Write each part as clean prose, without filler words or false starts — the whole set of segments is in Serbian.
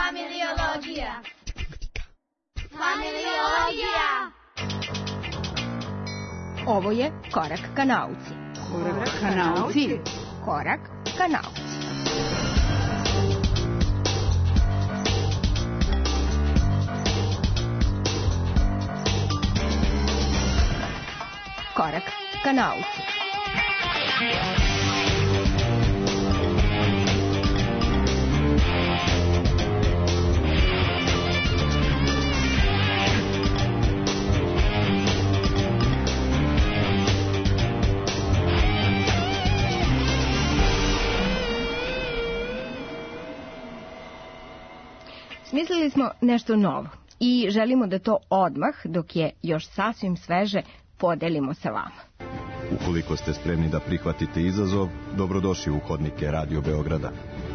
Familiologija. Familiologija. Ovo je Korak ka nauci. Korak ka nauci. Korak ka nauci. Korak ka nauci. Smislili smo nešto novo i želimo da to odmah, dok je još sasvim sveže, podelimo sa vama. Ukoliko ste spremni da prihvatite izazov, dobrodošli u hodnike Radio Beograda.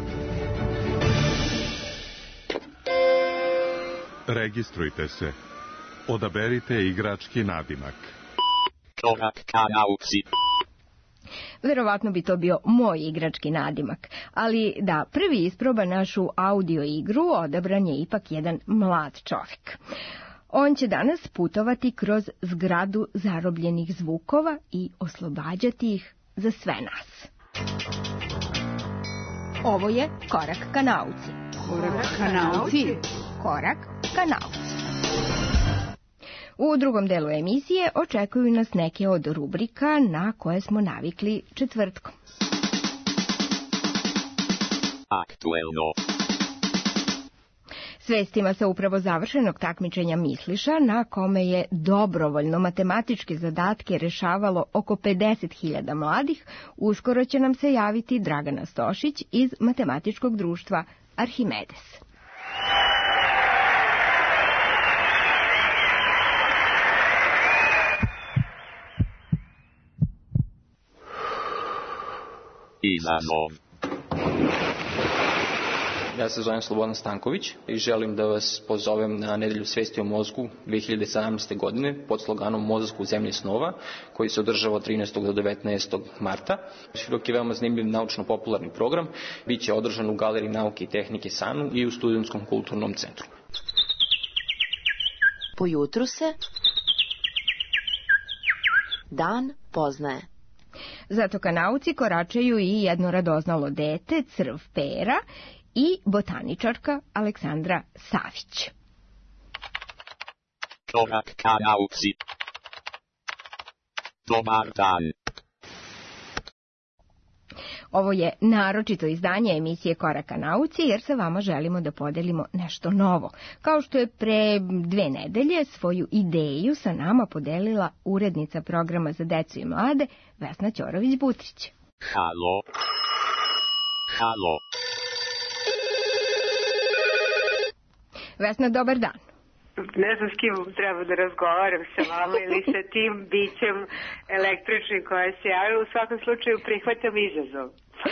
Registrujte se. Odaberite igrački nadimak. Korak ka nauci. Verovatno bi to bio moj igrački nadimak, ali da prvi isproba našu audio igru, odabran je ipak jedan mlad čovjek. On će danas putovati kroz zgradu zarobljenih zvukova i oslobađati ih za sve nas. Ovo je Korak ka nauci. Korak ka nauci. Korak ka nauci. U drugom delu emisije očekuju nas neke od rubrika na koje smo navikli četvrtkom. Aktuelno. S vestima sa upravo završenog takmičenja Misliša, na kome je dobrovoljno matematičke zadatke rešavalo oko 50.000 mladih, uskoro će nam se javiti Dragana Stošić iz Matematičkog društva Arhimedes. Izazov. Ja se zovem Slobodan Stanković i želim da vas pozovem na Nedelju svesti o mozgu 2017. godine pod sloganom Mozak u zemlji snova, koji se održava od 13. do 19. marta. Širok je veoma zanimljiv naučno-popularni program, bit će održan u Galeriji nauke i tehnike SANU i u Studentskom kulturnom centru. Po jutru se dan poznaje. Zato ka nauci koračaju i jedno radoznalo dete, Crv Pera, i botaničarka Aleksandra Savić. Korak ka nauci. Dobar dan. Ovo je naročito izdanje emisije Korak ka nauci, jer sa vama želimo da podelimo nešto novo. Kao što je pre 2 nedelje svoju ideju sa nama podelila urednica programa za decu i mlade, Vesna Ćorović-Butrić. Halo. Halo. Vesna, dobar dan. Ne znam s kim treba da razgovaram sa vama ili sa tim bićem električnim koja se javila. U svakom slučaju prihvatam izazov.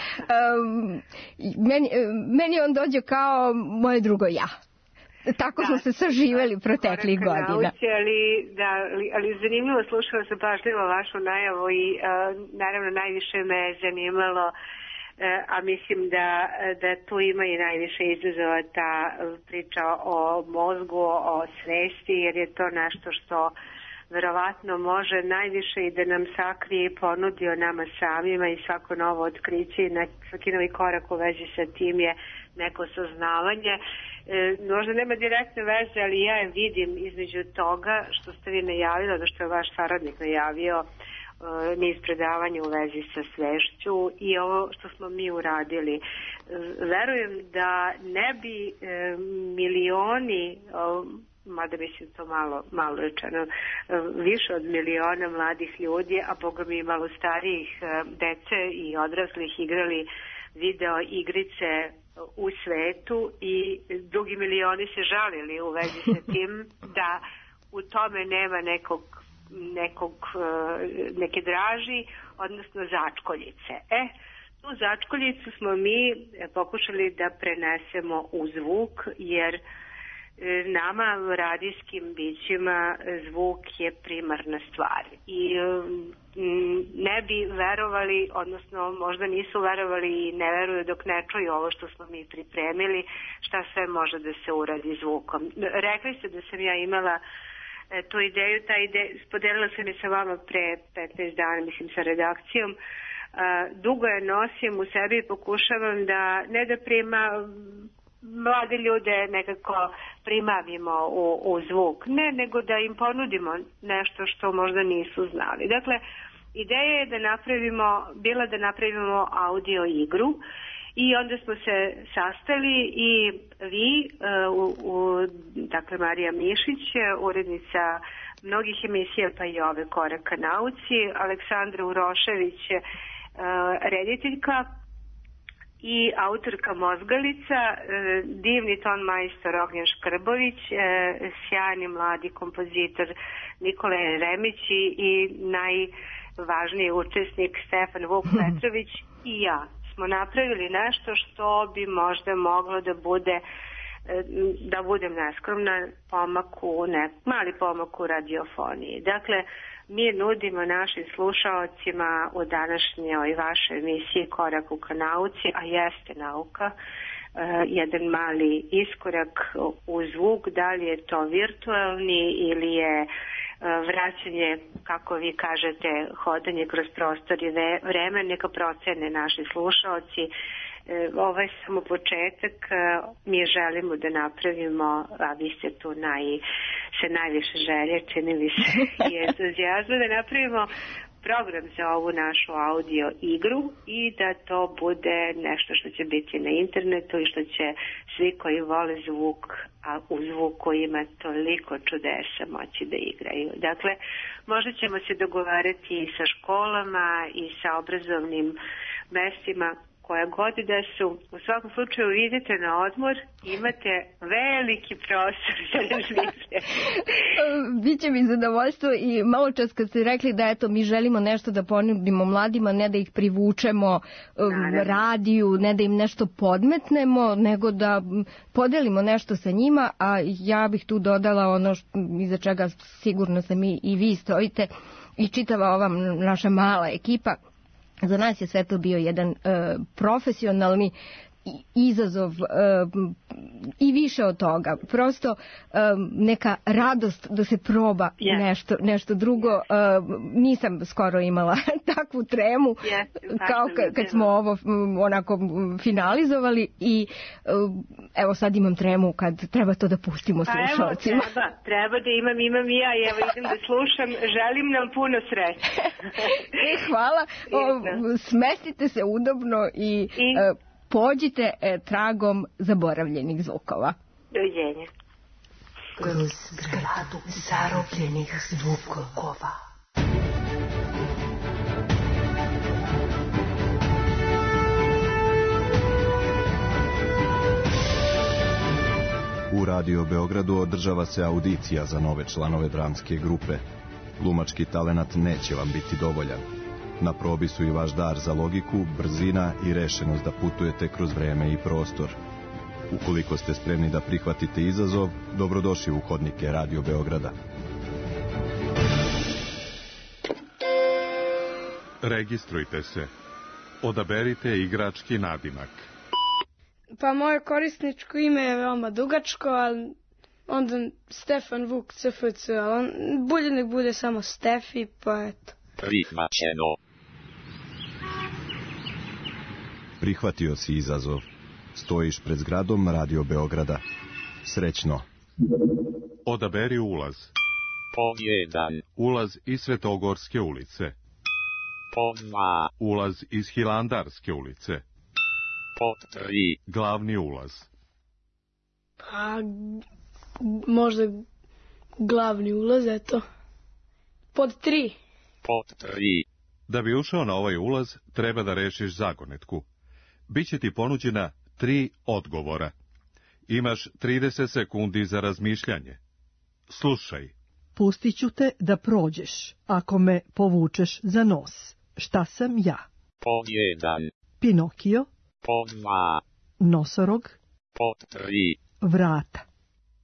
Meni on dođe kao moje drugo ja. Tako smo se saživeli proteklih godina. Ali zanimljivo, slušala sam pažljivo vašu najavu i naravno najviše me je zanimalo, a mislim da tu ima i najviše izazova ta priča o mozgu, o svesti, jer je to nešto što verovatno može najviše i da nam sakrije i ponudi o nama samima, i svako novo otkriće i svaki novi korak u vezi sa tim je neko saznavanje. Možda nema direktne veze, ali ja je vidim između toga što ste vi najavili, da što je vaš saradnik najavio, niz predavanja u vezi sa svešću i ovo što smo mi uradili. Verujem da ne bi milioni, mada mislim to malo rečeno, više od miliona mladih ljudi, a boga mi malo starijih dece i odraslih igrali video igrice u svetu, i drugi milioni se žalili u vezi sa tim da u tome nema neke draži, odnosno začkoljice. Tu začkoljicu smo mi pokušali da prenesemo u zvuk, jer nama radijskim bićima zvuk je primarna stvar i ne bi verovali, odnosno možda nisu verovali i ne veruju dok ne čuju ovo što smo mi pripremili, šta sve može da se uradi zvukom. Rekli ste da sam ja imala tu ideju, podelila sam je sa vama pre 15 dana, mislim sa redakcijom. Dugo je nosim u sebi i pokušavam da ne da mlade ljude nekako primavimo u zvuk, ne, nego da im ponudimo nešto što možda nisu znali. Dakle, ideja je bila da napravimo audio igru i onda smo se sastali i vi, dakle Marija Mišić, urednica mnogih emisija pa i ove Koraka nauci, Aleksandra Urošević, rediteljka i autorka Mozgalica, divni ton majstor Ognjen Škrbović, sjajni mladi kompozitor Nikola Remić i najvažniji učesnik Stefan Vuk Petrović i ja smo napravili nešto što bi možda moglo da bude, da budem neskromna, mali pomak u radiofoniji. Dakle, mi nudimo našim slušaocima u današnjoj vašoj emisiji Korak ka nauci, a jeste nauka, jedan mali iskorak u zvuk, da li je to virtualni ili je vraćanje, kako vi kažete, hodanje kroz prostor i vreme, neka procene naši slušaoci. Ovo je samo početak, mi želimo da napravimo, a vi ste tu se najviše želje, čini mi se i entuzijazma, da napravimo program za ovu našu audio igru i da to bude nešto što će biti na internetu i što će svi koji vole zvuk, a u zvuku ima toliko čudesa, moći da igraju. Dakle, možda ćemo se dogovarati i sa školama i sa obrazovnim mestima koja god da su. U svakom slučaju idete na odmor, imate veliki prostor za razmišljanje. Biće mi zadovoljstvo i malo čas kad ste rekli da eto mi želimo nešto da ponudimo mladima, ne da ih privučemo radiju, ne da im nešto podmetnemo, nego da podelimo nešto sa njima, a ja bih tu dodala ono iza čega sigurno sam i vi stojite i čitava ova naša mala ekipa. Za nas je sve to bio jedan profesionalni izazov i više od toga. Prosto neka radost da se proba nešto drugo. Nisam skoro imala takvu tremu kao kad smo ovo onako finalizovali i evo sad imam tremu kad treba to da pustimo slušalcima. Treba da imam i ja i evo idem da slušam. Želim nam puno sreće. Hvala. Smestite se udobno i pođite tragom zaboravljenih zvukova. Doviđenja. Kroz zgradu zarobljenih zvukova. U Radio Beogradu održava se audicija za nove članove dramske grupe. Glumački talenat neće vam biti dovoljan. Na probi su i vaš dar za logiku, brzina i rešenost da putujete kroz vreme i prostor. Ukoliko ste spremni da prihvatite izazov, dobrodošli u hodnike Radio Beograda. Registrujte se. Odaberite igrački nadimak. Pa moje korisničko ime je veoma dugačko, ali onda Stefan Vuk CFC, ali bolje nek bude samo Stefi, pa eto. Prihvaćeno. Prihvatio si izazov. Stojiš pred zgradom Radio Beograda. Srećno. Odaberi ulaz. Pod 1. Ulaz iz Svetogorske ulice. Pod 2. Ulaz iz Hilandarske ulice. Pod 3. Glavni ulaz. Pa možda glavni ulaz, eto. Pod 3. Pod 3. Da bi ušao na ovaj ulaz, treba da rešiš zagonetku. Biće ti ponuđena 3 odgovora. Imaš 30 sekundi za razmišljanje. Slušaj. Pustit ću te da prođeš, ako me povučeš za nos. Šta sam ja? Pod 1. Pinokio. Pod 2. Nosorog. Pod 3. Vrata.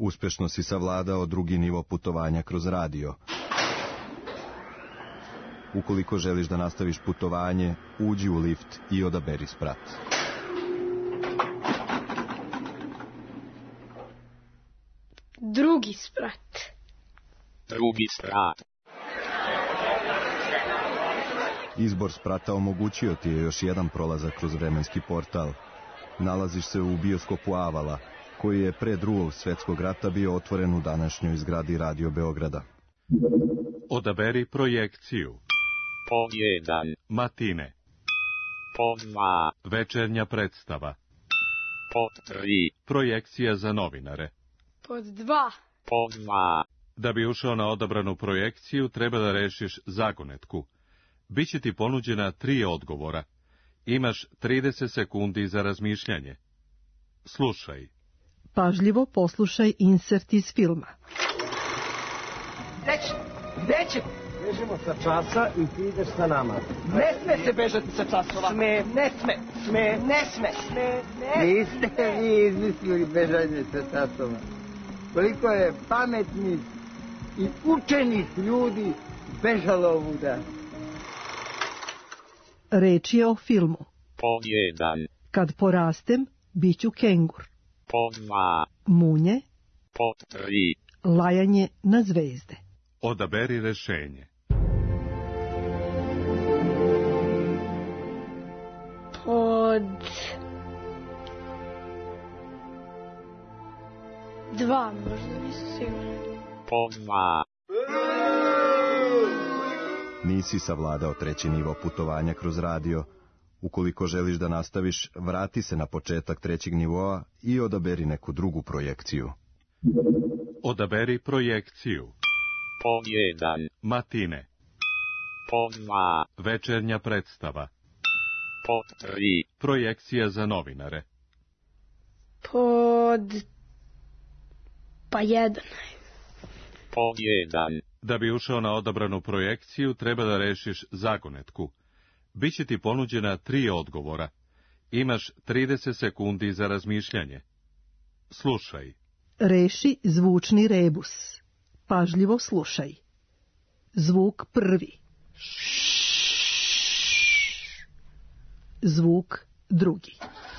Uspešno si savladao drugi nivo putovanja kroz radio. Ukoliko želiš da nastaviš putovanje, uđi u lift i odaberi sprat. Drugi sprat. Drugi sprat. Izbor sprata omogućio ti je još jedan prolazak kroz vremenski portal. Nalaziš se u bioskopu Avala, koji je pre Drugog svjetskog rata bio otvoren u današnjoj zgradi Radio Beograda. Odaberi projekciju. Pod 1. Matine. Pod 2. Večernja predstava. Pod 3. Projekcija za novinare. Pod 2. Pod 2. Da bi ušao na odabranu projekciju, treba da rešiš zagonetku. Biće ti ponuđena 3 odgovora. Imaš 30 sekundi za razmišljanje. Slušaj. Pažljivo poslušaj insert iz filma. Gde će? Bežimo sa časa i ti ideš sa nama. Ne sme se bežati sa časova. Sme, ne sme. Sme, ne sme. Sme, ne. Niste vi izmislili bežanje sa časova. Koliko je pametnih i učenih ljudi bežalo ovuda. Reč je o filmu. Pod 1. Kad porastem, bit ću kengur. Pod 2. Munje. Pod 3. Lajanje na zvezde. Odaberi rešenje. Pod 2, možda nisam siguran. Pod 2. Nisi savladao treći nivo putovanja kroz radio. Ukoliko želiš da nastaviš, vrati se na početak trećeg nivoa i odaberi neku drugu projekciju. Odaberi projekciju. Pod 1. Matine. Pod 2. Večernja predstava. Pod 3. Projekcija za novinare. Pod 1. Pod 1. Da bi ušao na odabranu projekciju, treba da rešiš zagonetku. Biće ti ponuđena 3 odgovora. Imaš 30 sekundi za razmišljanje. Slušaj. Reši zvučni rebus. Pažljivo slušaj. Zvuk prvi. Zvuk drugi.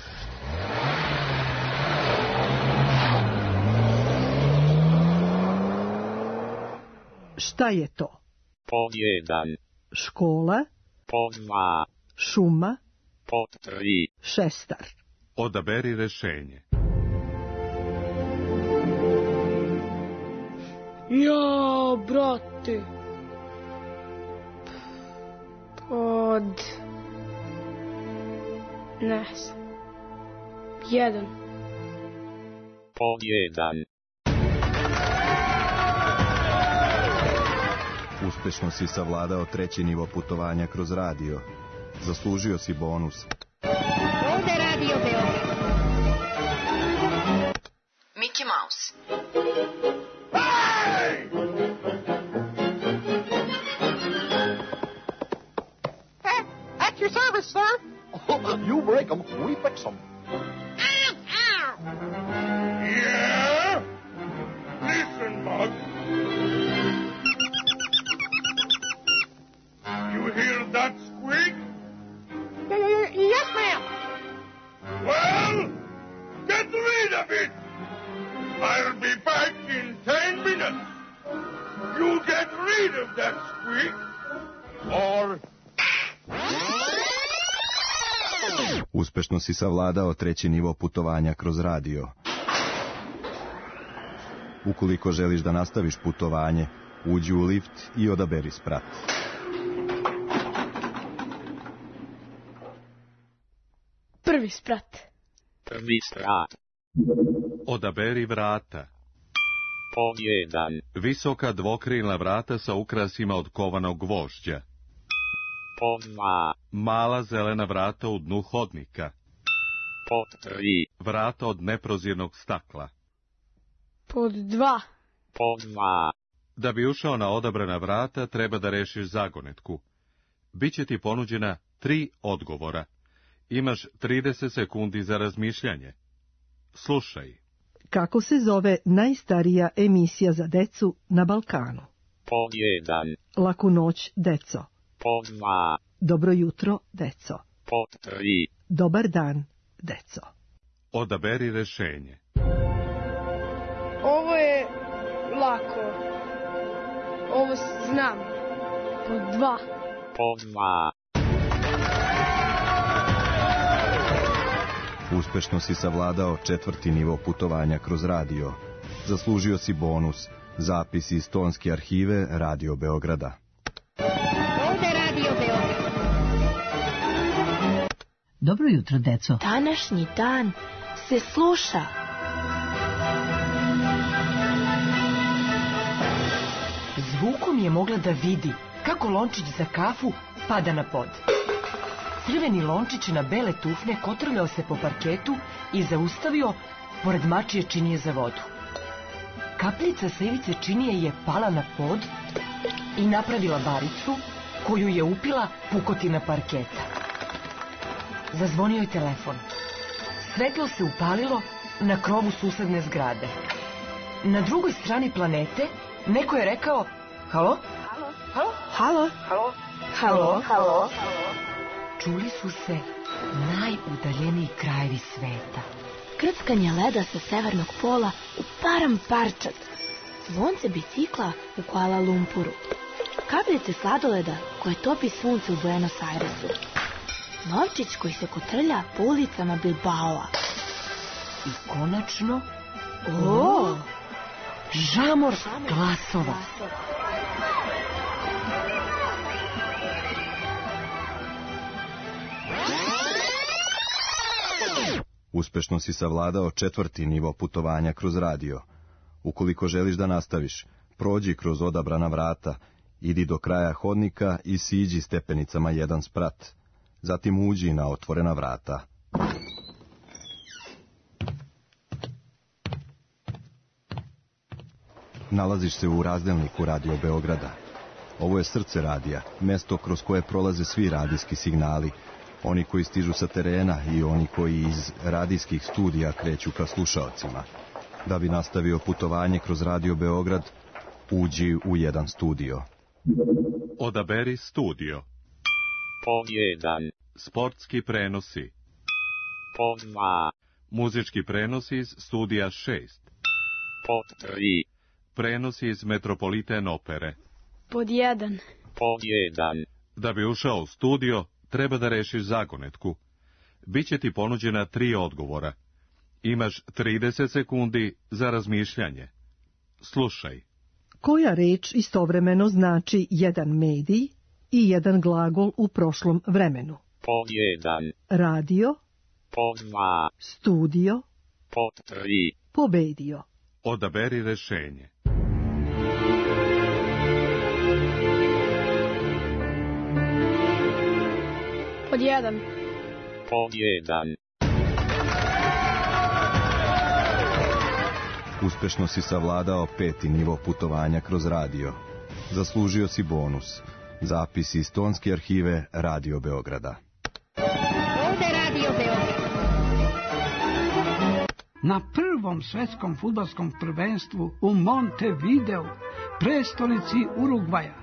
Šta je to? Pod 1. Škola. Pod 2. Šuma. Pod 3. Šestar. Odaberi rešenje. Ja, brate. Pod... ne znam. 1. Pod 1. Uspešno si savladao treći nivo putovanja kroz radio. Zaslužio si bonus. Ovde Radio Beograd. Mickey Mouse. Hey! At your service, sir. Oh, you break them, we fix them. Yeah? Listen, Mug. You hear that squeak? Yes, ma'am. Well, get rid of it. I'll be back in 10 minutes. You get rid of that squeak, or... Uspešno si savladao treći nivo putovanja kroz radio. Ukoliko želiš da nastaviš putovanje, uđi u lift i odaberi sprat. Prvi sprat. Prvi sprat. Odaberi vrata. Pod 1. Visoka dvokrilna vrata sa ukrasima od kovanog gvožđa. Pod 2. Mala zelena vrata u dnu hodnika. Pod 3. Vrata od neprozirnog stakla. Pod 2. Pod 2. Da bi ušao na odabrana vrata, treba da rešiš zagonetku. Biće ti ponuđena 3 odgovora. Imaš 30 sekundi za razmišljanje. Slušaj. Kako se zove najstarija emisija za decu na Balkanu? Pod 1. Laku noć, deco. Pod 2. Dobro jutro, deco. Pod 3. Dobar dan, deco. Odaberi rešenje. Ovo je lako. Ovo znam. Pod 2. Pod 2. Uspešno si savladao 4. nivo putovanja kroz radio. Zaslužio si bonus, zapis iz tonske arhive Radio Beograda. Ovde Radio Beograd. Dobro jutro, deco. Današnji dan se sluša. Zvukom je mogla da vidi kako lončić za kafu pada na pod. Crveni lončić na bele tufne kotrljao se po parketu i zaustavio pored mačije činije za vodu. Kapljica sa ivice činije je pala na pod i napravila baricu koju je upila pukotina parketa. Zazvonio je telefon. Svetlo se upalilo na krovu susedne zgrade. Na drugoj strani planete neko je rekao: halo? Halo? Halo? Halo? Halo? Halo? Čuli su se najudaljeniji krajevi sveta. Krckanje leda sa severnog pola u param parčad. Zvonce bicikla u Kuala Lumpuru. Kapljice sladoleda koje topi sunce u Buenos Airesu. Novčić koji se kotrlja po ulicama Bilbaoa. I konačno, žamor glasova. Uspešno si savladao 4. nivo putovanja kroz radio. Ukoliko želiš da nastaviš, prođi kroz odabrana vrata, idi do kraja hodnika i siđi stepenicama 1 sprat. Zatim uđi na otvorena vrata. Nalaziš se u razdelniku Radio Beograda. Ovo je srce radija, mesto kroz koje prolaze svi radijski signali, oni koji stižu sa terena i oni koji iz radijskih studija kreću ka slušaocima. Da bi nastavio putovanje kroz Radio Beograd, uđi u jedan studio. Odaberi studio. Pod 1. Sportski prenosi. Pod 2. Muzički prenosi iz studija 6. Pod 3. Prenosi iz Metropoliten opere. Pod 1. Pod 1. Da bi ušao u studio, treba da rešiš zagonetku. Biće ti ponuđena 3 odgovora. Imaš 30 sekundi za razmišljanje. Slušaj. Koja reč istovremeno znači jedan medij i jedan glagol u prošlom vremenu? Pod 1. Radio. Pod 2. Studio. Pod 3. Pobedio. Odaberi rešenje. Pod 1. Pod 1. Uspešno si savladao 5. nivo putovanja kroz radio. Zaslužio si bonus, zapis iz tonske arhive Radio Beograda. Ovde Radio Beograd. Na prvom svetskom fudbalskom prvenstvu u Montevideo, prestonici Urugvaja,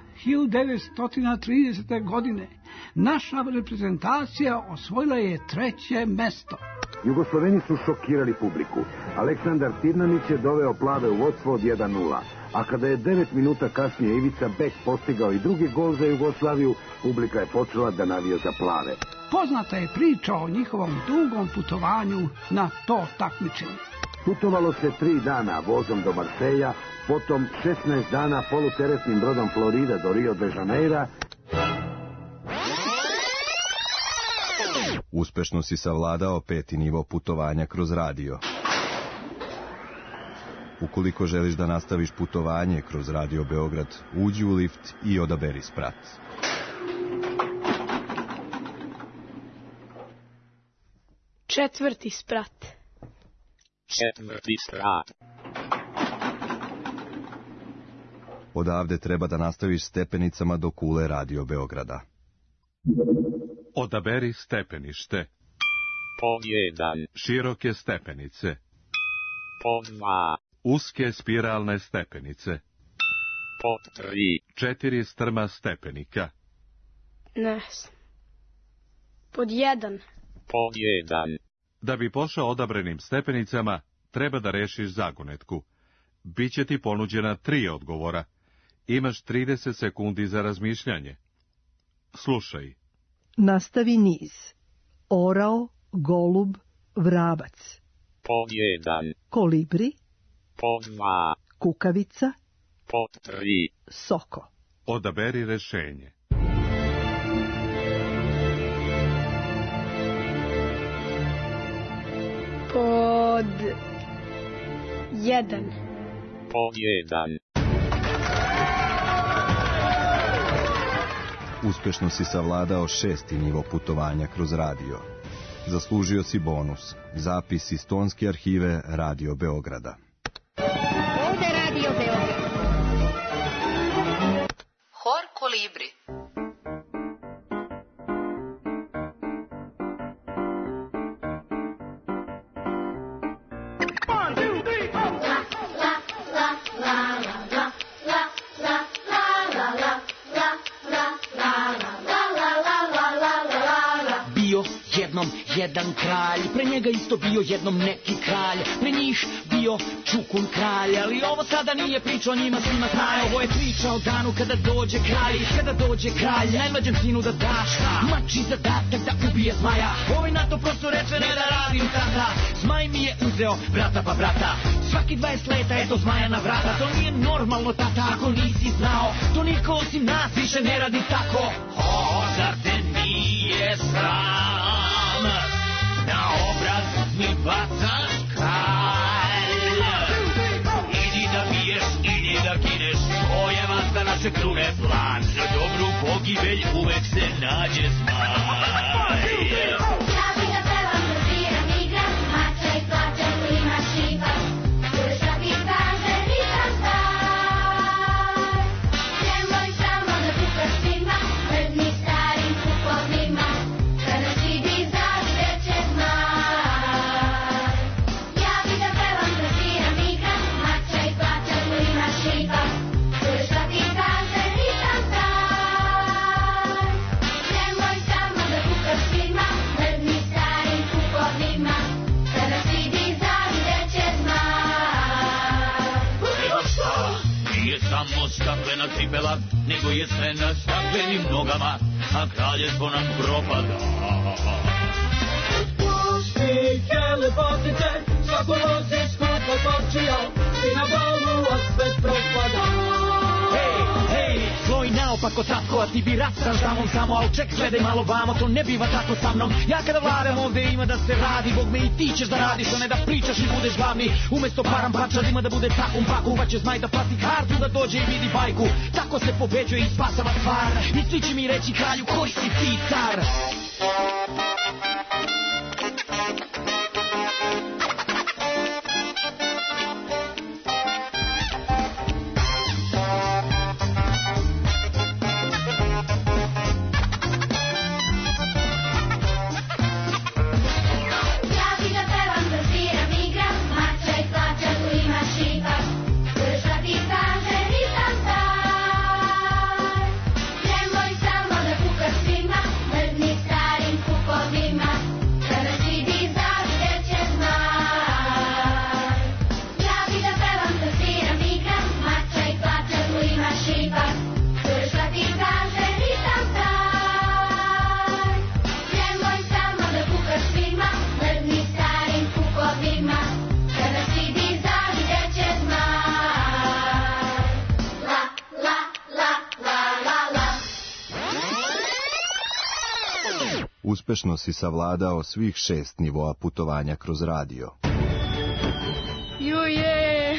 1930. godine, naša reprezentacija osvojila je 3. mesto. Jugosloveni su šokirali publiku. Aleksandar Tirnanić je doveo plave u vodstvo od 1:0. A kada je 9 minuta kasnije Ivica Bek postigao i drugi gol za Jugoslaviju, publika je počela da navija za plave. Poznata je priča o njihovom dugom putovanju na to takmičenje. Putovalo se 3 dana vozom do Marseja, potom 16 dana poluteretnim brodom Florida do Rio de Janeira. Uspešno si savladao 5. nivo putovanja kroz radio. Ukoliko želiš da nastaviš putovanje kroz Radio Beograd, uđi u lift i odaberi sprat. Četvrti sprat. Četvrti sprat. Odavde treba da nastaviš stepenicama do kule Radio Beograda. Odaberi stepenište. Pod 1. Široke stepenice. Pod 2. Uske spiralne stepenice. Pod 3. 4 strma stepenika. Ne. Pod 1. Pod 1. Da bi pošao odabranim stepenicama, treba da rešiš zagonetku. Biće ti ponuđena 3 odgovora. Imaš 30 sekundi za razmišljanje. Slušaj. Nastavi niz. Orao, golub, vrabac. Pod 1. Kolibri. Pod 2. Kukavica. Pod 3. Soko. Odaberi rešenje. Pod 1. Pod 1. Uspešno si savladao 6. nivo putovanja kroz radio. Zaslužio si bonus. Zapis iz tonske arhive Radio Beograda. Ovde Radio Beograd. Hor Kolibri. Jedan kralj, pre njega isto bio jednom neki kralj, pre njih bio Čukun kralj, ali ovo sada nije priča o njima, svima znaju, ovo je priča o danu kada dođe kralj, najmlađem sinu da da mači zadatak da ubije zmaja, ovaj na to prosto reče ne da radim tata, zmaj mi je uzeo brata pa brata, svaki 20 leta eto zmaja na vrata, to nije normalno tata ako nisi znao, to niko osim nas više ne radi tako, zar te nije sram? Na obraz mi bacaš kalj. Idi da biješ, idi da kineš, to je vasta naše krune plan. Za dobru pogibelj uvek se nađe zmaj. Ja bi da pevam, da sviram, igram, mača i plačem, ima šipak. Čuješ šta ti kaže, nisam star. Nemoj samo da kukaš svima, pred ni starim kupovima. Kada si di zavideće zmaj. Ja bi da pevam, da sviram, igram, mača i plačem, ima šipak. Čuješ šta ti kaže, nisam star. Nemoj samo da kukaš svima, pred ni starim kupovima. Kada si di zavideće zmaj. Evo šta, nije samo staklena cipela, nego je sve na staklenim nogama, a kraljevstvo nam propada. Puštike, lepotice, svako nosi skupo kočija, i na balu opet propada. Hej, tvoj naopako tatko, a ti bi rastaš damom samo, al ček, gledaj malo vamo, to ne biva tako sa mnom. Ja kada vladam ovde ima da se radi, Bog me i ti ćeš da radiš, a ne da pričaš i budeš glavni. Umesto param parčad ima da bude takum paku, pa će zmaj da plati kartu da dođe i vidi bajku. Tako se pobeđuje i spasava stvar, i svi će mi reći kralju koji si ti car. Ja bi da pevam, da sviram, igram, mača i plačem, ima šipak. Čuješ šta ti kaže, nisam star. Nemoj samo da kukaš svima, pred ni starim kupovima. Kada si di zavideće zmaj. Ja bi da pevam, da sviram, igram, mača i plačem, ima šipak. Čuješ šta ti kaže, nisam star. Nemoj samo da kukaš svima, pred ni starim kupovima. Kada si di zavideće zmaj. La, la, la, la, la, la. Uspešno si savladao svih 6 nivoa putovanja kroz radio. Juje!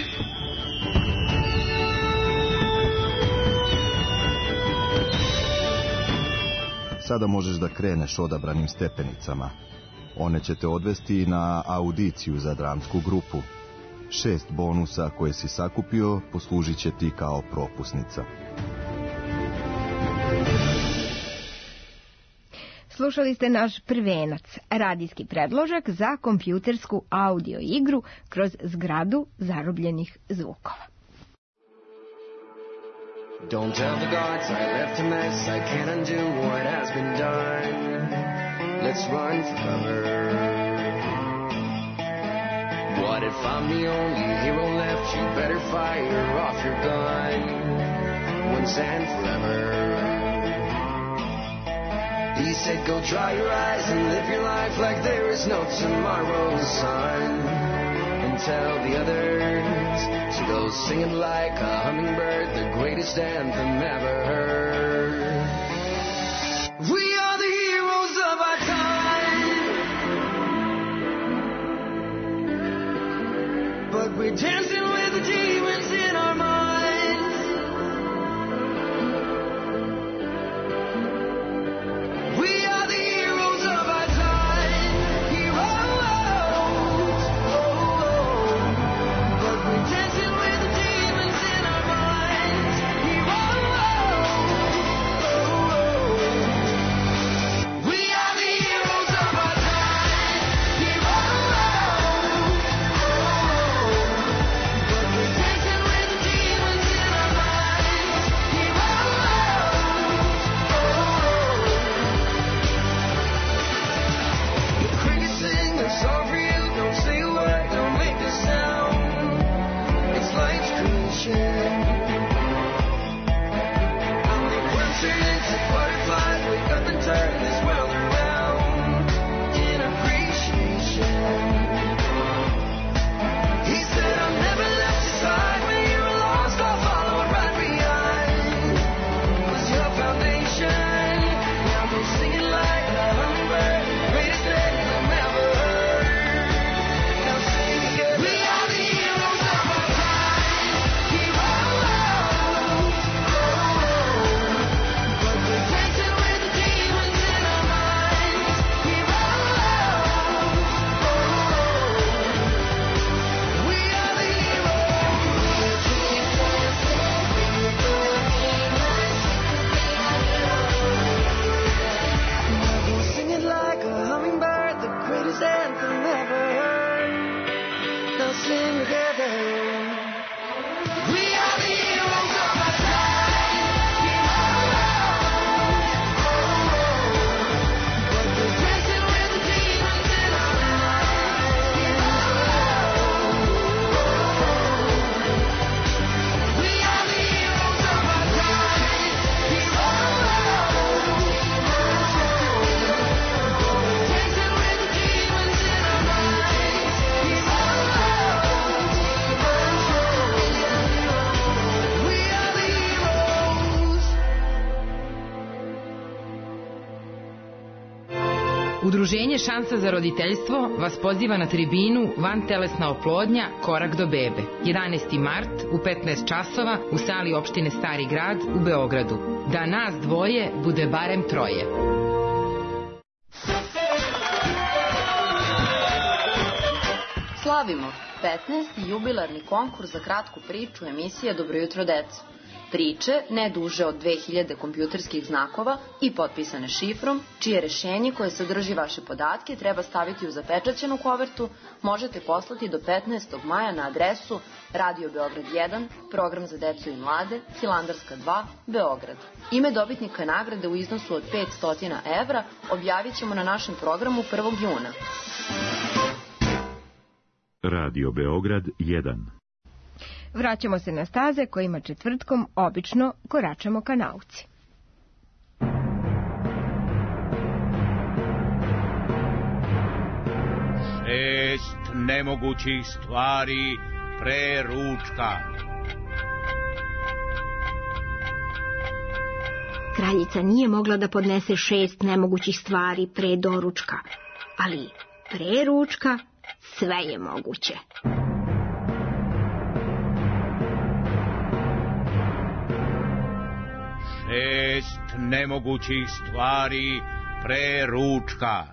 Sada možeš da kreneš odabranim stepenicama. One će te odvesti na audiciju za dramsku grupu. 6 bonusa koje si sakupio poslužit će ti kao propusnica. Slušali ste naš prvenac, radijski predložak za kompjutersku audio igru kroz zgradu zarobljenih zvukova. Don't tell the gods I left a mess, I can't undo what has been done. Let's run for cover. What if I'm the only hero left? You better fire off your gun once and forever. He said go dry your eyes and live your life like there is no tomorrow, son. And tell the others to go singing like a hummingbird, the greatest anthem ever heard. We are the heroes of our time, but we're dancing with the demons in our minds. We are the heroes of our time, heroes, but we're dancing with the demons in our minds, heroes. We are the heroes of our time, heroes, but we're dancing with the demons in our minds, heroes. The crickets sing a song for you. Don't say a word, don't make a sound. It's life's creation. I'll make worms turn into butterflies. Wake up and turn this world around in appreciation. He said I'll never left your side when you were lost. I'll follow right behind. Was your foundation. Now go singing like a hummingbird, greatest anthem ever heard. Now sing together. We are the heroes of our time, heroes. But we're dancing with the demons in our minds, heroes. We are the heroes. Now go singing like a hummingbird, the greatest anthem ever heard. Now sing together. We are the heroes of our time, heroes. But we're dancing with the demons in our minds, heroes. We are the heroes of our time, heroes. Dancing with the demons in our minds, heroes. We are the heroes. Udruženje Šansa za roditeljstvo vas poziva na tribinu Vantelesna oplodnja, korak do bebe. 11. mart u 15 časova u sali opštine Stari grad u Beogradu. Da nas dvoje bude barem troje. Slavimo 15. jubilarni konkurs za kratku priču emisije Dobro jutro deco. Priče ne duže od 2000 kompjuterskih znakova i potpisane šifrom, čije rešenje koje sadrži vaše podatke treba staviti u zapečaćenu kovertu, možete poslati do 15. maja na adresu Radio Beograd 1, program za decu i mlade, Hilandarska 2, Beograd. Ime dobitnika nagrade u iznosu od 500 evra objavit ćemo na našem programu 1. juna. Radio Beograd 1. Vraćamo se na staze kojima četvrtkom obično koračamo ka nauci. Šest nemogućih stvari pre ručka. Kraljica nije mogla da podnese 6 nemogućih stvari pre doručka, ali pre ručka sve je moguće. Šest nemogućih stvari pre ručka.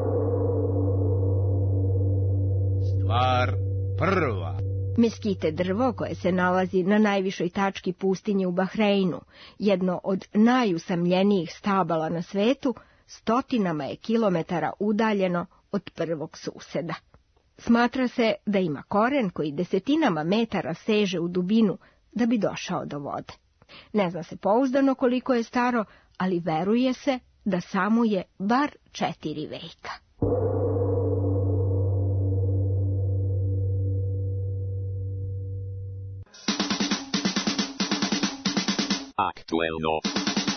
Stvar prva. Meskite drvo koje se nalazi na najvišoj tački pustinje u Bahreinu, jedno od najusamljenijih stabala na svetu, stotinama je kilometara udaljeno od prvog suseda. Smatra se da ima koren koji desetinama metara seže u dubinu da bi došao do vode. Ne zna se pouzdano koliko je staro, ali veruje se da samo je bar 4 veka. Aktuelno.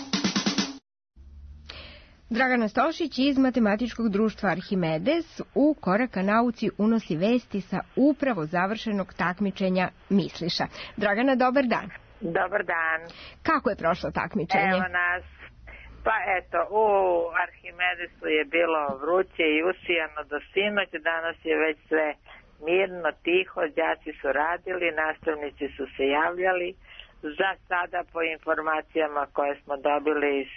Dragana Stošić iz Matematičkog društva Arhimedes u Koraka nauci unosi vesti sa upravo završenog takmičenja Misliša. Dragana, dobar dan. Dobar dan. Kako je prošlo takmičenje? Evo nas. Pa eto, u Arhimedesu je bilo vruće i usijano do sinoć, danas je već sve mirno, tiho, đaci su radili, nastavnici su se javljali. Za sada, po informacijama koje smo dobili iz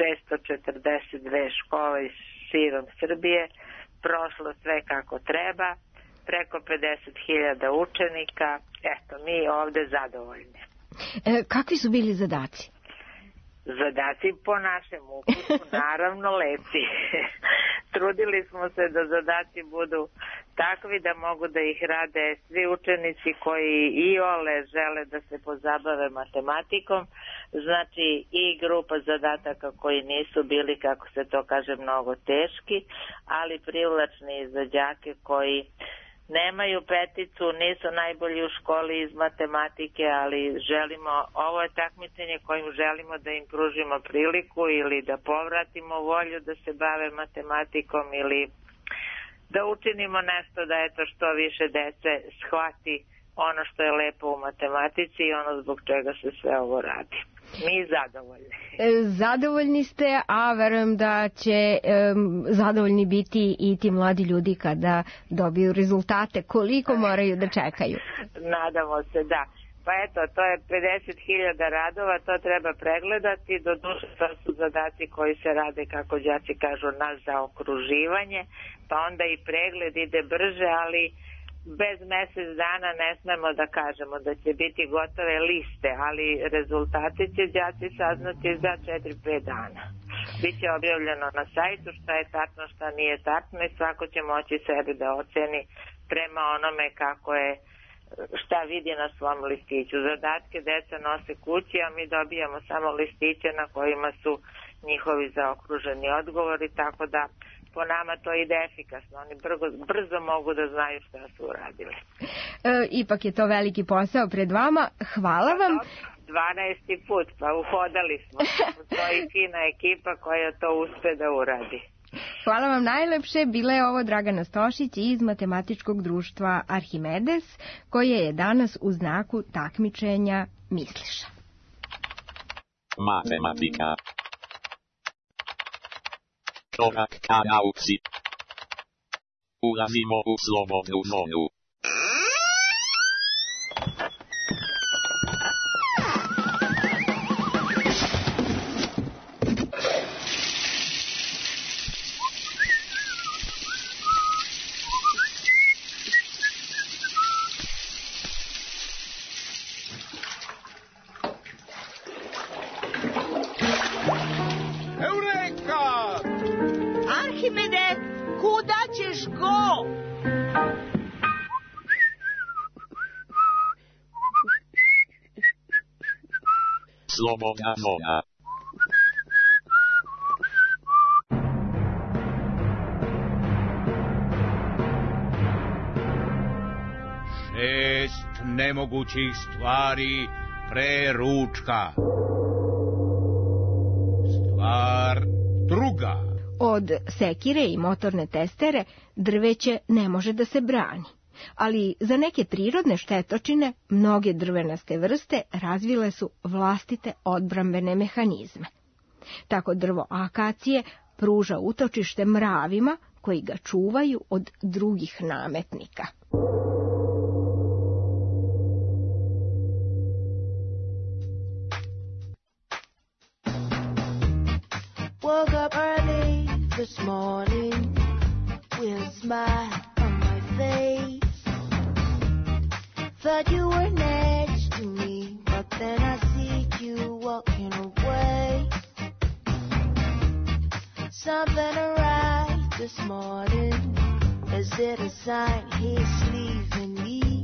642 škole iz širom Srbije, prošlo sve kako treba, preko 50.000 učenika, eto, mi ovde zadovoljni. Kakvi su bili zadaci? Zadaci po našem ukusu, naravno lepi. Trudili smo se da zadaci budu takvi da mogu da ih rade svi učenici koji iole žele da se pozabave matematikom, znači i grupa zadataka koji nisu bili, kako se to kaže, mnogo teški, ali privlačni za đake koji nemaju peticu, nisu najbolji u školi iz matematike, ali želimo, ovo je takmičenje kojim želimo da im pružimo priliku ili da povratimo volju da se bave matematikom ili da učinimo nešto da eto što više dece shvati ono što je lepo u matematici i ono zbog čega se sve ovo radi. Mi zadovoljni. Zadovoljni ste, a verujem da će zadovoljni biti i ti mladi ljudi kada dobiju rezultate. Koliko moraju da čekaju? Nadamo se, da. Pa eto, to je 50.000 radova, to treba pregledati. Doduše, to su zadaci koji se rade, kako đaci kažu, na zaokruživanje, pa onda i pregled ide brže, ali bez mesec dana ne smemo da kažemo da će biti gotove liste, ali rezultati će đaci saznati za 4-5 dana. Biće objavljeno na sajtu šta je tačno, šta nije tačno i svako će moći sebi da oceni prema onome kako je, šta vidi na svom listiću. Zadatke deca nose kući, a mi dobijamo samo listiće na kojima su njihovi zaokruženi odgovori, tako da po nama to ide efikasno. Oni brzo mogu da znaju šta su uradili. Ipak je to veliki posao pred vama. Hvala vam. 12. put, pa uhodali smo. To je fina ekipa koja to uspe da uradi. Hvala vam najlepše. Bila je ovo Dragana Stošić iz Matematičkog društva Arhimedes, koje je danas u znaku takmičenja Misliša. Matematika. Korak ka nauci. Ulazimo u slobodnu zonu. Arhimede, kuda ćeš go? Slobodna zona. Šest nemogućih stvari pre ručka. Stvar druga. Od sekire i motorne testere drveće ne može da se brani, ali za neke prirodne štetočine mnoge drvenaste vrste razvile su vlastite odbrambene mehanizme. Tako drvo akacije pruža utočište mravima koji ga čuvaju od drugih nametnika. Woke up early this morning with a smile on my face. Thought you were next to me, but then I see you walking away. something right this morning? Is it a sign he's leaving me?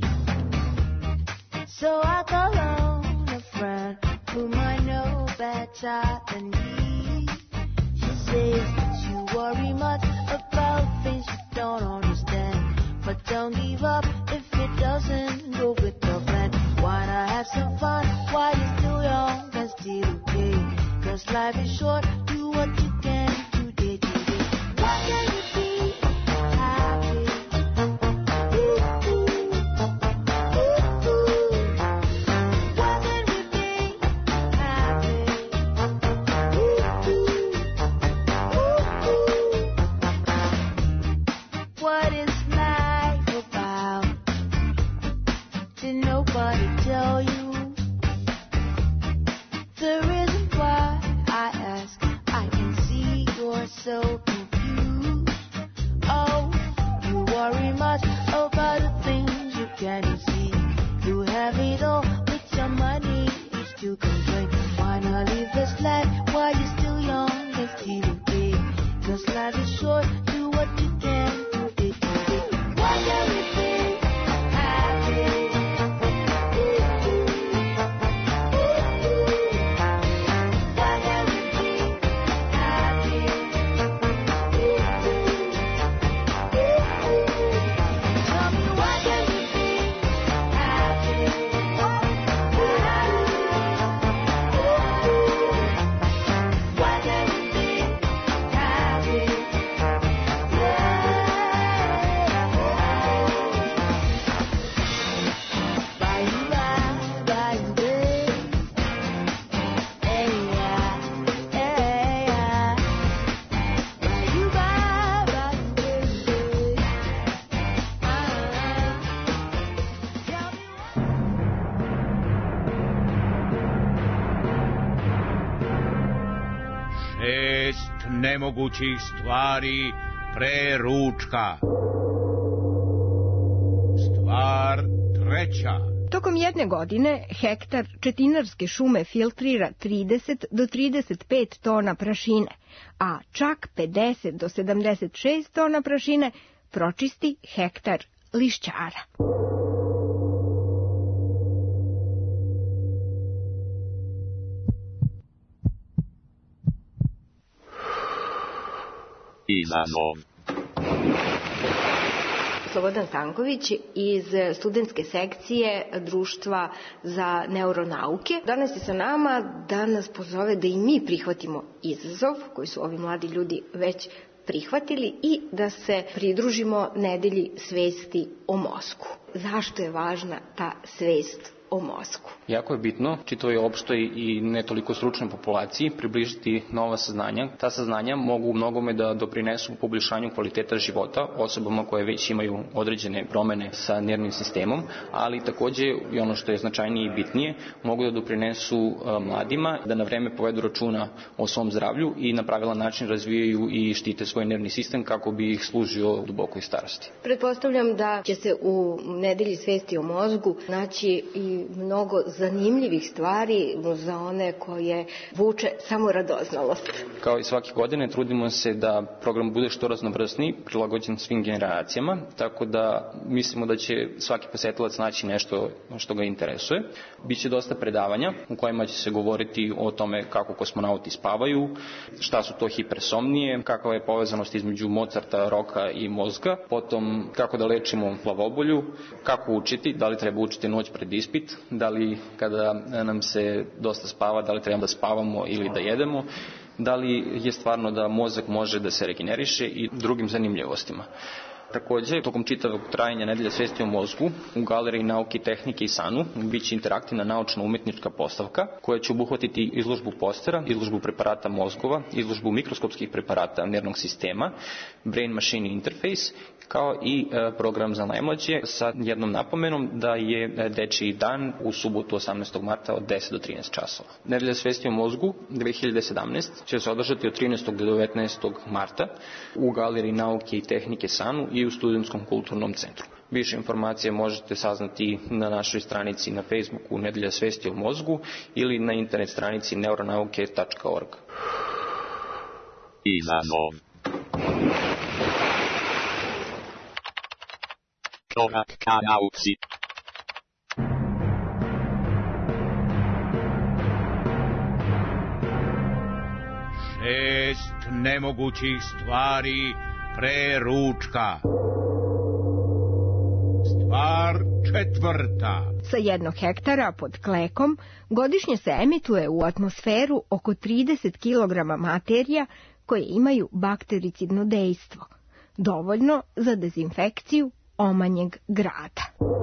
So I call on a friend whom I know better than me. She says that you worry much about things you don't understand, but don't give up if it doesn't go with the plan. Why not have some fun while you're still young and still okay? 'Cause life is short, do what you can today, today. Why can't you be happy? Ooh, ooh, ooh, ooh. Why can't we be happy? Ooh, ooh, ooh, ooh. What is life about? Did nobody tell you? The reason why I ask, I can see you're so confused. Oh, you worry much about the things you can't see. You have it all with your money, you still complain. Why not live this life while you're still young and still okay? 'Cause life is short, do what you can today, today. Why can't we be happy? Nemogućih stvari pre ručka. Stvar treća. Tokom jedne godine hektar četinarske šume filtrira 30 do 35 tona prašine, a čak 50 do 76 tona prašine pročisti hektar lišćara. Izazov. Slobodan Stanković iz studentske sekcije Društva za neuronauke. Danas je sa nama da nas pozove da i mi prihvatimo izazov koji su ovi mladi ljudi već prihvatili i da se pridružimo nedelji svesti o mozgu. Zašto je važna ta svest o mozgu? Jako je bitno čitavoj opštoj i ne toliko stručnoj populaciji približiti nova saznanja. Ta saznanja mogu u mnogome da doprinesu poboljšanju kvaliteta života osobama koje već imaju određene promene sa nervnim sistemom, ali takođe i ono što je značajnije i bitnije, mogu da doprinesu mladima da na vreme povedu računa o svom zdravlju i na pravilan način razvijaju i štite svoj nervni sistem kako bi ih služio u dubokoj starosti. Pretpostavljam da će se u nedelji svesti o mozgu naći i mnogo zanimljivih stvari za one koje vuče samo radoznalost. Kao i svake godine trudimo se da program bude što raznovrsniji, prilagođen svim generacijama, tako da mislimo da će svaki posetilac naći nešto što ga interesuje. Biće dosta predavanja u kojima će se govoriti o tome kako kosmonauti spavaju, šta su to hipersomnije, kakva je povezanost između Mozarta, roka i mozga, potom kako da lečimo glavobolju, kako učiti, da li treba učiti noć pred ispit, da li kada nam se dosta spava, da li treba da spavamo ili da jedemo, da li je stvarno da mozak može da se regeneriše i drugim zanimljivostima. Takođe, tokom čitavog trajanja nedelje svesti o mozgu u Galeriji nauke, tehnike i SANU biće interaktivna naučno-umetnička postavka koja će obuhvatiti izložbu postera, izložbu preparata mozgova, izložbu mikroskopskih preparata nervnog sistema, brain machine interface, kao i program za najmlađe sa jednom napomenom da je dečiji dan u subotu 18. marta od 10 do 13 časova. Nedelja svesti o mozgu 2017 će se održati od 13. do 19. marta u Galeriji nauke i tehnike SANU i u Studentskom kulturnom centru. Više informacije možete saznati na našoj stranici na Facebooku Nedelja svesti o mozgu ili na internet stranici neuronauke.org. Izazov. Korak ka nauci. Šest nemogućih stvari pre ručka. Stvar četvrta. Sa 1 hektara pod klekom godišnje se emituje u atmosferu oko 30 kg materija koje imaju baktericidno dejstvo, dovoljno za dezinfekciju omanjeg grada.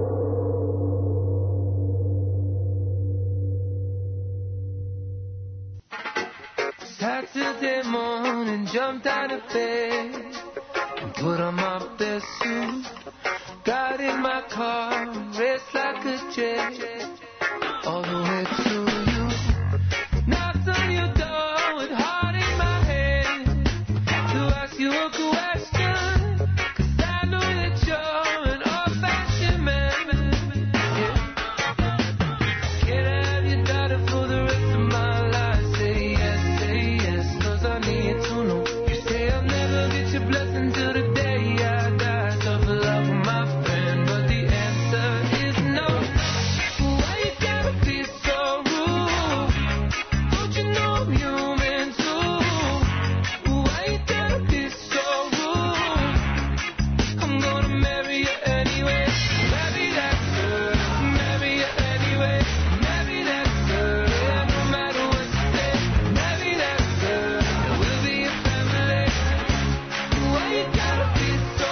Saturday morning, jumped out of bed and put on my best suit. Got in my car, raced like a jet all the way to you. Knocked on your door with heart in my head to ask you a question, 'cause I know that you're an old-fashioned man. Yeah. Can I have your daughter for the rest of my life? Say yes, 'cause I need to know. You say I'll never get your blessing till the day I die. Tough love with my friend, but the answer is no. Why you gotta be so rude? Don't you know I'm human too? Why you gotta be so rude? I'm gonna marry you anyway. Marry that girl, marry you anyway. Marry that girl, yeah, no matter what you say. Marry that girl, and we'll be a family. Why you gotta be so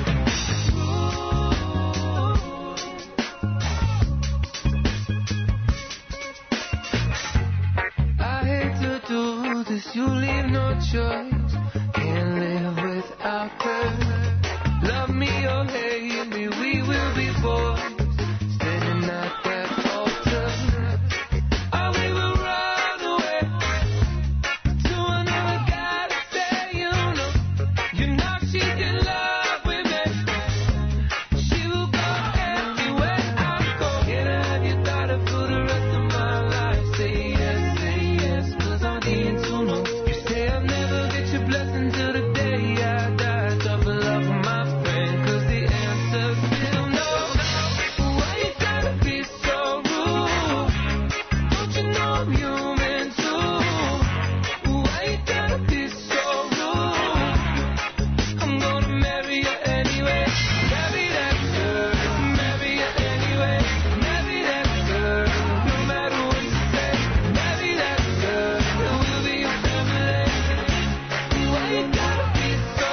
I hate to do this, you leave no choice. Can't live without her. Love me or hate me, we will be boys. Standing at that altar. Or we will run away to another guy to say, you know she's in love with me. She will go everywhere I go. Can I have your daughter for the rest of my life? Say yes, 'cause I need to know. You say I'll never get your blessing till the day I die. Tough love with my friend, 'cause the answer's still no. Why you gotta be so rude? Don't you know I'm human too? Why you gotta be so rude? I'm gonna marry you anyway. Marry that girl, marry you anyway. Marry that girl, no matter what you say. Marry that girl, and we'll be a family. Why you gotta be so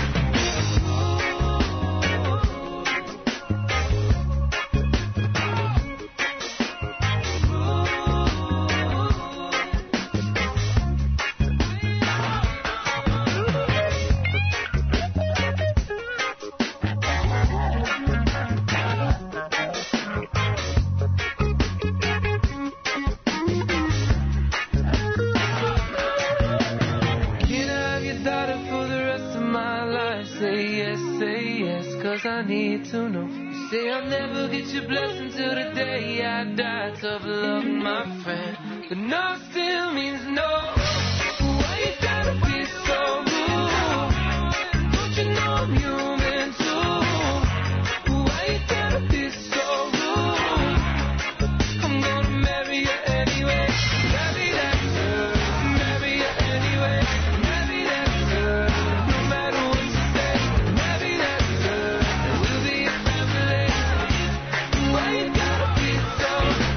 Can I have your daughter for the rest of my life? Say yes, 'cause I need to know. You say I'll never get your blessing till the day I die. Tough love, my friend, but no still means no. Why you gotta be so rude? Don't you know I'm human too? Why you gotta be so rude? I'm gonna marry you anyway. Marry that girl, marry you anyway. Marry that girl, no matter what you say. Marry that girl, and we'll be a family. Why you gotta be so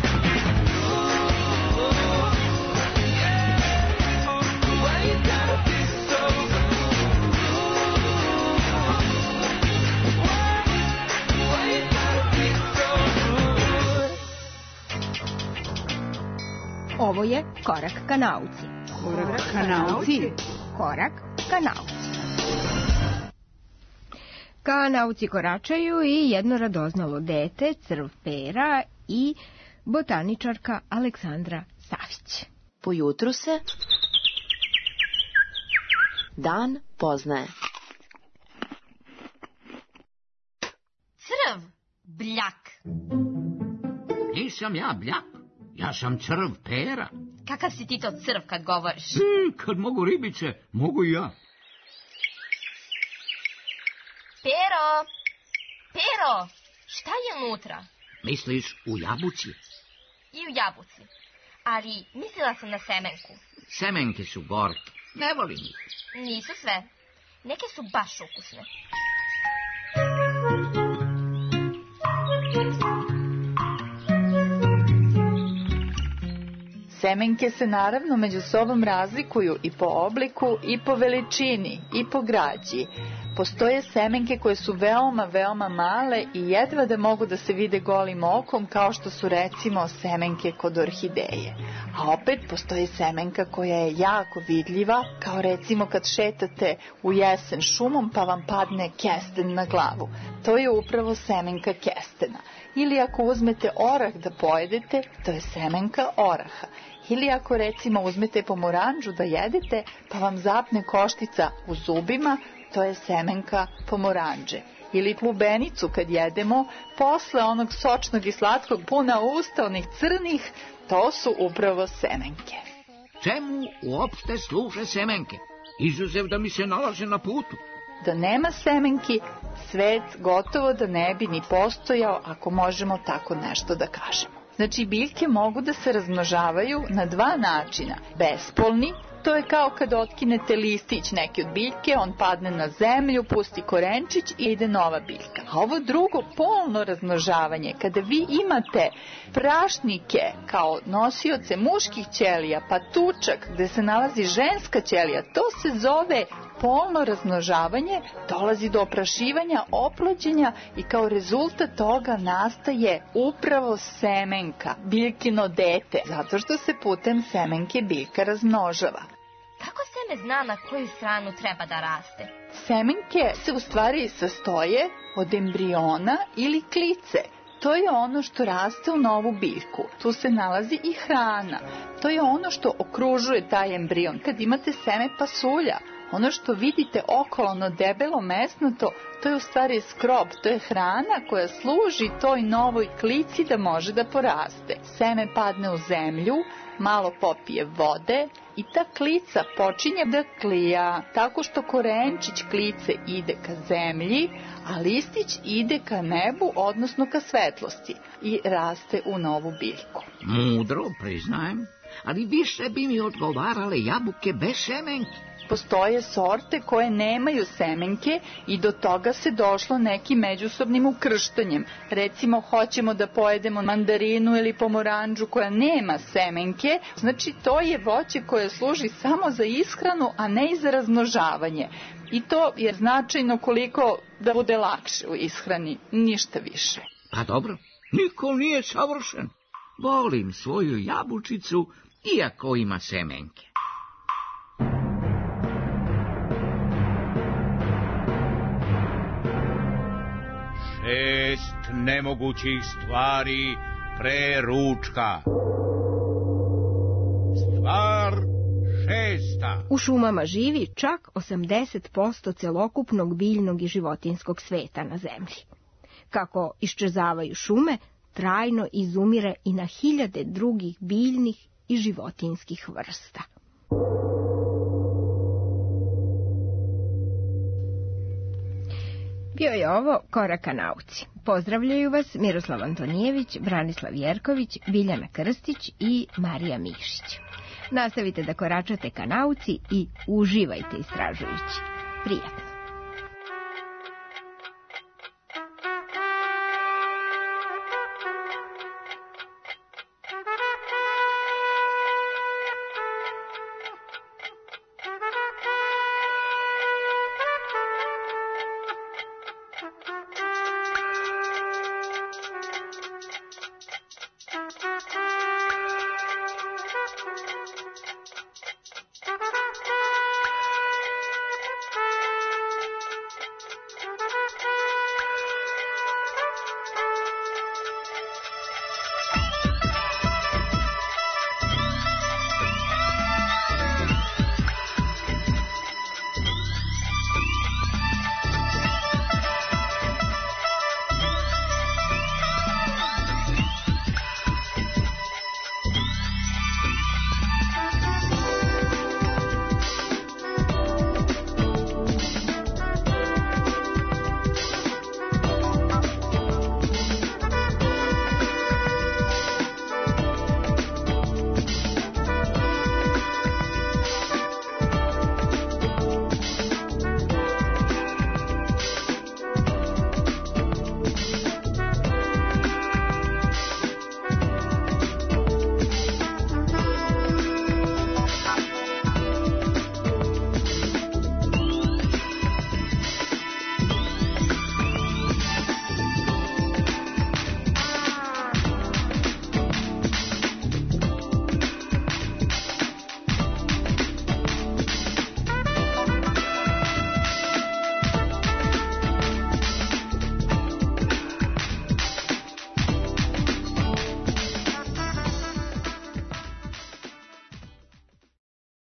Why you gotta be so Why you gotta be so rude? Ovo je Korak ka nauci. Korak ka nauci. Korak ka nauci. Ka nauci koračaju i jedno radoznalo dete, crv Pera i botaničarka Aleksandra Savić. Po jutru se dan poznaje. Crv, bljak. Nisam ja bljak, ja sam crv Pera. Kakav si ti to crv kad govoriš? Kad mogu ribice, mogu i ja. Pero, šta je unutra? Misliš u jabuci? I u jabuci. Ali mislila sam na semenku. Semenke su gorke, ne volim ih. Nisu sve. Neke su baš ukusne. Semenke se naravno među sobom razlikuju i po obliku, i po veličini, i po građi. Postoje semenke koje su veoma, veoma male i jedva da mogu da se vide golim okom, kao što su recimo semenke kod orhideje. A opet postoji semenka koja je jako vidljiva, kao recimo kad šetate u jesen šumom pa vam padne kesten na glavu. To je upravo semenka kestena. Ili ako uzmete orah da pojedete, to je semenka oraha. Ili ako recimo uzmete pomoranđu da jedete, pa vam zapne koštica u zubima, to je semenka pomoranđe. Ili lubenicu kad jedemo, posle onog sočnog i slatkog puna usta, onih crnih, to su upravo semenke. Čemu uopšte služe semenke? Izuzev da mi se nalaze na putu. Da nema semenki, svet gotovo da ne bi ni postojao, ako možemo tako nešto da kažemo. Znači, biljke mogu da se razmnožavaju na dva načina. Bespolni, to je kao kad otkinete listić neki od biljke, on padne na zemlju, pusti korenčić i ide nova biljka. A ovo drugo, polno razmnožavanje, kada vi imate prašnike kao nosioce muških ćelija, pa tučak gde se nalazi ženska ćelija, to se zove polno razmnožavanje, dolazi do oprašivanja, oplođenja i kao rezultat toga nastaje upravo semenka, biljkino dete, zato što se putem semenke biljka razmnožava. Kako seme zna na koju stranu treba da raste? Semenke se u stvari sastoje od embriona ili klice. To je ono što raste u novu biljku. Tu se nalazi i hrana. To je ono što okružuje taj embrion. Kad imate seme pasulja, ono što vidite okolo, ono debelo mesnato, to je u stvari skrob, to je hrana koja služi toj novoj klici da može da poraste. Seme padne u zemlju, malo popije vode i ta klica počinje da klija, tako što korenčić klice ide ka zemlji, a listić ide ka nebu, odnosno ka svetlosti i raste u novu biljku. Mudro, priznajem, ali više bi mi odgovarale jabuke bez semenki. Postoje sorte koje nemaju semenke i do toga se došlo nekim međusobnim ukrštanjem. Recimo, hoćemo da pojedemo mandarinu ili pomoranđu koja nema semenke, znači to je voće koje služi samo za ishranu, a ne i za razmnožavanje. I to je značajno koliko da bude lakše u ishrani, ništa više. Pa dobro, niko nije savršen. Volim svoju jabučicu, iako ima semenke. Šest nemogućih stvari pre ručka. Stvar šesta. U šumama živi čak 80% celokupnog biljnog i životinskog sveta na zemlji. Kako iščezavaju šume, trajno izumire i na hiljade drugih biljnih i životinskih vrsta. Bio je ovo Korak ka nauci. Pozdravljaju vas Miroslav Antonijević, Branislav Jerković, Biljana Krstić i Marija Mišić. Nastavite da koračate ka nauci i uživajte istražujući. Prijatno!